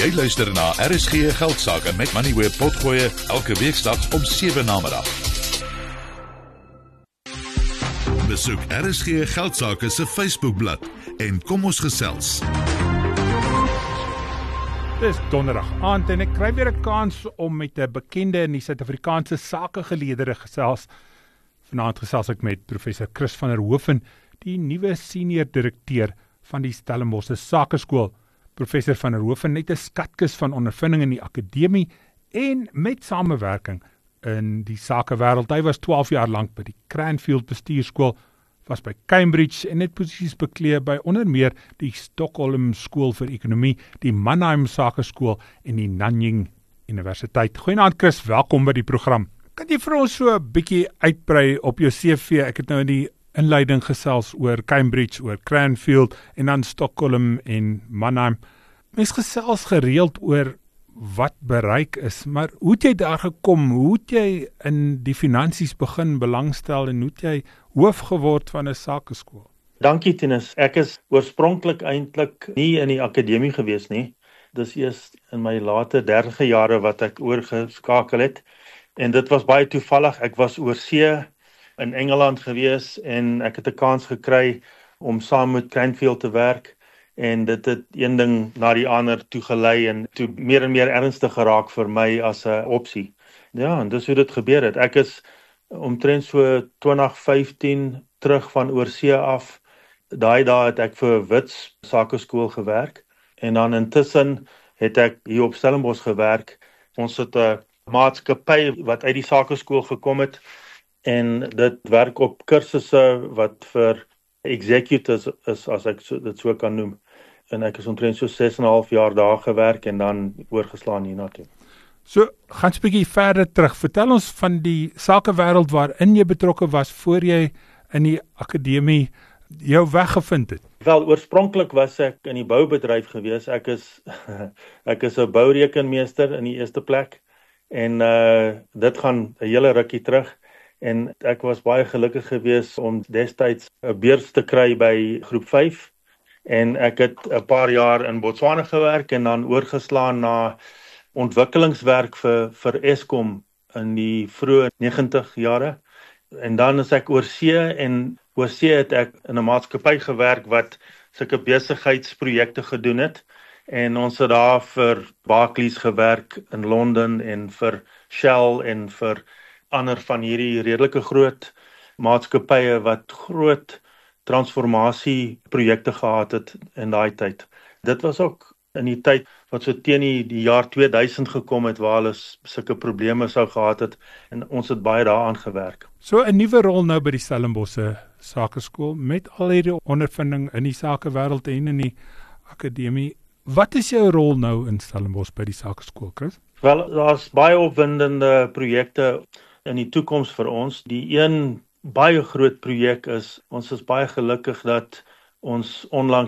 Jy luister na RSG Geldsaake met Moneyweb Potgoe elke weeksdag om 7 namiddag. Besoek RSG Geldsaake se Facebookblad en kom ons gesels. Dis donderdag aand en ek kry weer 'n kans om met 'n bekende in die Suid-Afrikaanse sakegeleerdere gesels. Vanaand gesels ek met professor Chris van der Hoeven, die nuwe senior direkteur van die Stellenbosch Sakeskool. Professor van der Hoeven het 'n skatkis van ondervinding in die akademie en met samewerking in die sakewêreld. Hy was 12 jaar lank by die Cranfield Bestuurskool, was by Cambridge en het posisies beklee by onder meer die Stockholm Skool vir Ekonomie, die Mannheim Sakeskool en die Nanying Universiteit. Goeienaand Chris, welkom by die program. Kan jy vir ons so 'n bietjie uitbrei op jou CV? Ek het nou in die inleiding gesels oor Cambridge, oor Cranfield en dan Stockholm en Mannheim. Mens gesels gereeld oor wat bereik is, maar hoe het jy daar gekom? Hoe het jy in die finansies begin belangstel en hoe het jy hoof geword van 'n sakeskool? Dankie Tinus. Ek is oorspronklik eintlik nie in die akademie gewees nie. Dis eers in my late 30e jare wat ek oorgeskakel het. En dit was baie toevallig. Ek was oorsee in Engeland gewees en ek het 'n kans gekry om saam met Cranfield te werk. En dit het een ding na die ander toegelei en toe meer en meer ernstig geraak vir my as 'n opsie. Ja, en dis hoe dit gebeur het. Ek is omtrent so 2015 terug van oorsee af. Daai dae het ek vir Wits Sakeskool gewerk en dan intussen het ek hier op Stellenbosch gewerk. Ons het 'n maatskappy wat uit die sakeskool gekom het en dit werk op kursusse wat vir executives is, as ek dit so kan noem. En ek is omtrent so 6,5 jaar daar gewerk en dan oorgeslaan hiernatoe. So, gaan 'n bietjie verder terug. Vertel ons van die sakewêreld waarin jy betrokke was voor jy in die akademie jou weg gevind het. Wel, oorspronklik was ek in die boubedryf gewees. Ek is 'n bourekenmeester in die eerste plek en dit gaan 'n hele rukkie terug. En ek was baie gelukkig geweest om destyds 'n beurs te kry by groep 5 en ek het 'n paar jaar in Botswana gewerk en dan oorgeslaan na ontwikkelingswerk vir Eskom in die vroeë 90 jare. En dan is ek oorsee en oorsee het ek in 'n maatskappy gewerk wat sulke besigheidsprojekte gedoen het. En ons het daar vir Barclays gewerk in Londen en vir Shell en vir ander van hierdie redelike groot maatskappye wat groot transformasieprojekte gehad het in daai tyd. Dit was ook in die tyd wat so teen die jaar 2000 gekom het waar hulle sulke probleme sou gehad het en ons het baie daaraan gewerk. So 'n nuwe rol nou by die Stellenbosch Sakeskool met al hierdie ondervinding in die sakewêreld en in die akademie. Wat is jou rol nou in Stellenbosch by die Sakeskool, Chris? Wel, daar's baie opwindende projekte in die toekoms vir ons. Die een baie groot projek is, ons is baie gelukkig dat ons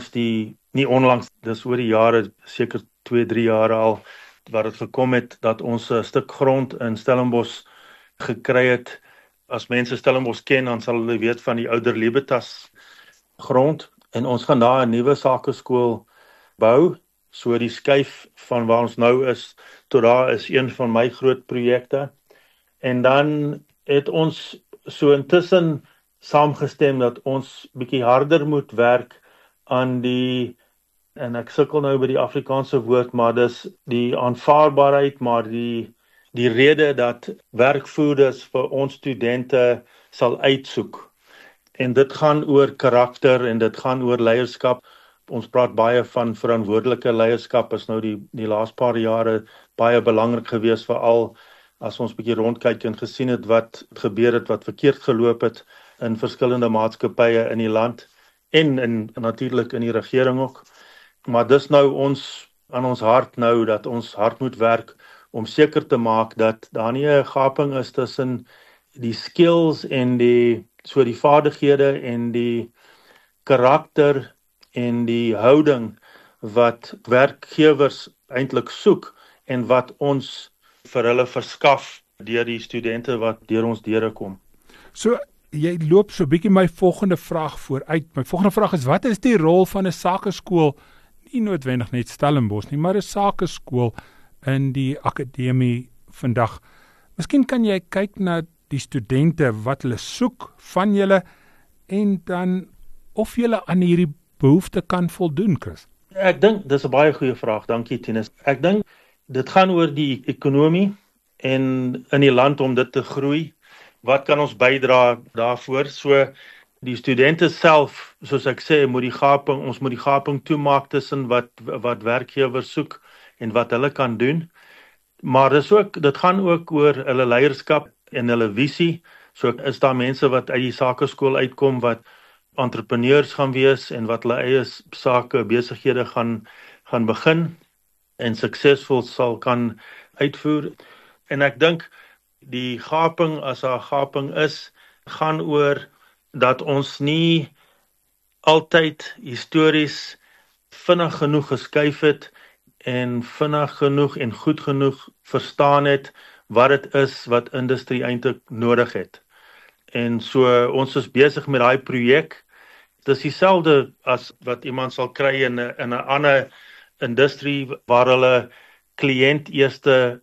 dis oor die jare, seker 2-3 jare al, wat het gekom het, dat ons 'n stuk grond in Stellenbosch gekry het. As mense Stellenbosch ken, dan sal hulle weet van die ouer Libertas grond. En ons gaan daar 'n nuwe sakeskool bou. So die skuif van waar ons nou is, tot daar is een van my groot projekte. En dan het ons so intussen saamgestem dat ons bietjie harder moet werk aan die, en ek sukkel nou by die Afrikaanse woord, maar dis die aanvaarbaarheid, maar die rede dat werkvoerders vir ons studente sal uitsoek. En dit gaan oor karakter en dit gaan oor leierskap. Ons praat baie van verantwoordelike leierskap, is nou die laaste paar jare baie belangrik gewees, veral as ons bietjie rondkyk en gesien het wat gebeur het, wat verkeerd geloop het in verskillende maatskappye in die land en natuurlik in die regering ook. Maar dis nou aan ons hart nou dat ons hard moet werk om seker te maak dat daar nie 'n gaping is tussen die skills en die vaardighede en die karakter en die houding wat werkgewers eintlik soek en wat ons vir hulle verskaf deur die studente wat deur ons deure kom. So, jy loop so 'n bietjie my volgende vraag vooruit. My volgende vraag is, wat is die rol van 'n sakeskool nie noodwendig net Stellenbosch nie, maar 'n sakeskool in die akademie vandag. Miskien kan jy kyk na die studente wat hulle soek van julle en dan of julle aan hierdie behoefte kan voldoen, Chris. Ek dink dis 'n baie goeie vraag. Dankie Tinus. Ek dink dit gaan oor die ekonomie en in die land om dit te groei. Wat kan ons bydra daarvoor? So die studente self, soos ek sê, ons moet die gaping toemaak tussen wat werkgewers soek en wat hulle kan doen. Maar dit gaan ook oor hulle leierskap en hulle visie. So is daar mense wat uit die sakeskool uitkom wat entrepreneurs gaan wees en wat hulle eie sake, besighede gaan begin en suksesvol sal kan uitvoer. En ek dink die gaping, as daar gaping is, gaan oor dat ons nie altyd histories vinnig genoeg geskuif het en vinnig genoeg en goed genoeg verstaan het wat dit is wat industrie eintlik nodig het. En so ons is besig met daai projek. Dis dieselfde as wat iemand sal kry in 'n ander industrie waar hulle kliënt eerste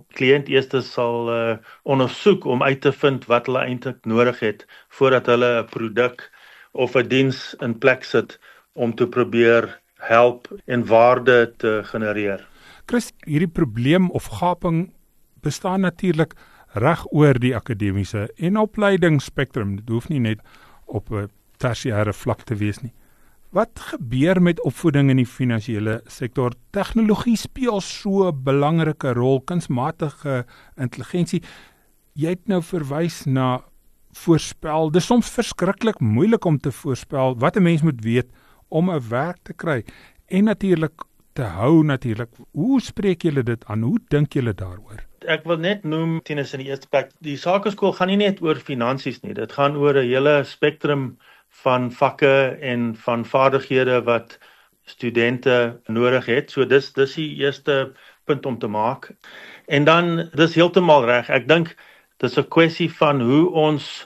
sal ondersoek om uit te vind wat hulle eintlik nodig het voordat hulle 'n produk of 'n diens in plek sit om te probeer help en waarde te genereer. Chris, hierdie probleem of gaping bestaan natuurlik reg oor die akademiese en opleidingsspektrum. Dit hoef nie net op 'n tersiêre vlak te wees nie. Wat gebeur met opvoeding in die finansiële sektor? Tegnologie speel so 'n belangrike rol, kunsmatige intelligensie. Jy het nou verwys na voorspel. Dit is soms verskriklik moeilik om te voorspel wat 'n mens moet weet om 'n werk te kry en natuurlik te hou natuurlik. Hoe spreek julle dit aan? Hoe dink julle daaroor? Ek wil net noem Tinus in die eerste plek, die sakeskool gaan nie net oor finansies nie. Dit gaan oor 'n hele spektrum van vakke en van vaardighede wat studente nodig het. So dis die eerste punt om te maak. En dan dis heeltemal reg. Ek dink dis 'n kwessie van hoe ons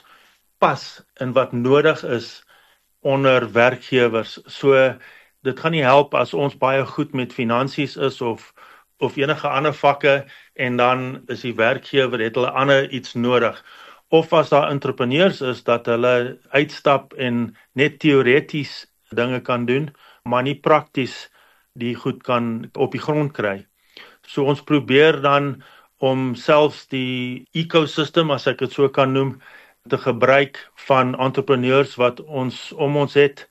pas in wat nodig is onder werkgewers. So dit gaan nie help as ons baie goed met finansies is of enige ander vakke en dan is die werkgewer het hulle ander iets nodig. Of as daar entrepreneurs is dat hulle uitstap en net teoreties dinge kan doen, maar nie prakties die goed kan op die grond kry. So ons probeer dan om selfs die ecosystem, as ek dit so kan noem, te gebruik van entrepreneurs wat ons om ons het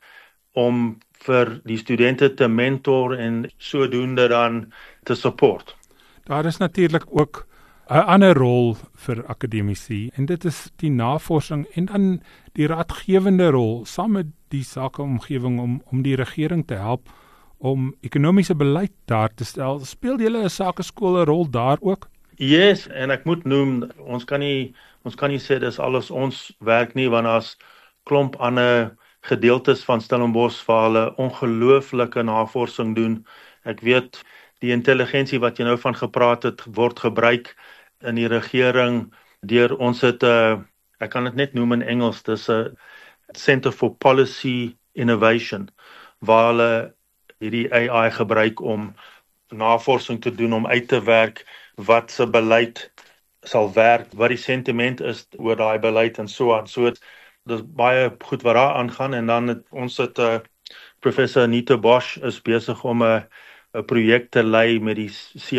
om vir die studente te mentor en sodoende dan te support. Daar is natuurlik ook 'n ander rol vir akademici en dit is die navorsing en dan die raadgewende rol saam met die sakeomgewing om die regering te help om ekonomiese beleid daar te stel. Speel julle 'n sakeskool 'n rol daar ook? Yes, en ek moet noem ons kan nie sê dis alles ons werk nie, want daar's klomp ander gedeeltes van Stellenbosch waar hulle ongelooflike navorsing doen. Ek weet die intelligensie wat jy nou van gepraat het word gebruik in die regering deur ons het ek kan dit net noem in Engels, dis 'n Center for Policy Innovation waar hulle hierdie AI gebruik om navorsing te doen om uit te werk wat se beleid sal werk, wat die sentiment is oor daai beleid en so aan. So dis baie goed wat daar aangaan en dan ons het Professor Anita Bosch is besig om 'n projek te lei met die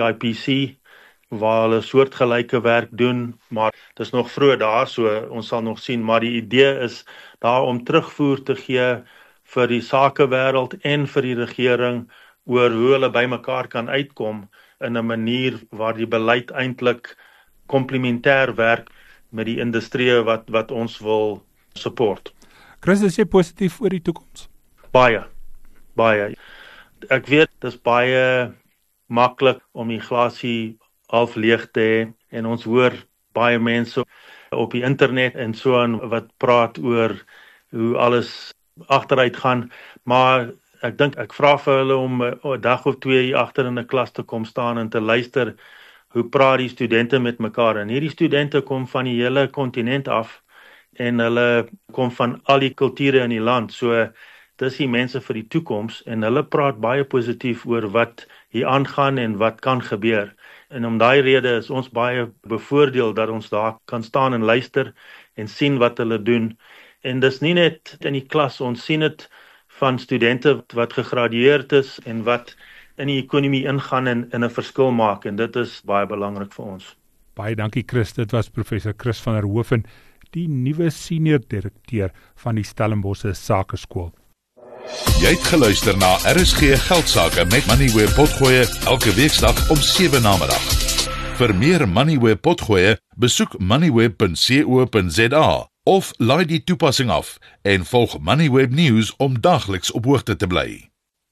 CIPC waar hulle soortgelyke werk doen, maar dis nog vroeg daar, so ons sal nog sien, maar die idee is daar om terugvoer te gee vir die sakewêreld en vir die regering oor hoe hulle bymekaar kan uitkom in 'n manier waar die beleid eintlik komplementêr werk met die industrie wat ons wil support. Chris, is jy positief oor die toekoms? Baie. Ek weet dis baie maklik om die glasie half leeg te hê en ons hoor baie mense op die internet en so aan wat praat oor hoe alles agteruit gaan, maar ek dink ek vra vir hulle om 'n dag of twee hier agter in 'n klas te kom staan en te luister hoe praat die studente met mekaar. En hierdie studente kom van die hele kontinent af en hulle kom van al die kulture in die land. So dis die mense vir die toekoms en hulle praat baie positief oor wat hier aangaan en wat kan gebeur. En om daai rede is ons baie bevoordeel dat ons daar kan staan en luister en sien wat hulle doen. En dis nie net in die klas, ons sien dit van studente wat gegradueerd is en wat in die ekonomie ingaan en 'n verskil maak en dit is baie belangrik vir ons. Baie dankie Chris, dit was professor Chris van der Hoeven, die nuwe senior direkteur van die Stellenbosch Sakeskool. Jy het geluister na RSG Geldsaake met Moneyweb Potgoe elke weeksdag om 7 namiddag. Vir meer Moneyweb Potgoe, besoek moneyweb.co.za of laai die toepassing af en volg Moneyweb News om dagliks op hoogte te bly.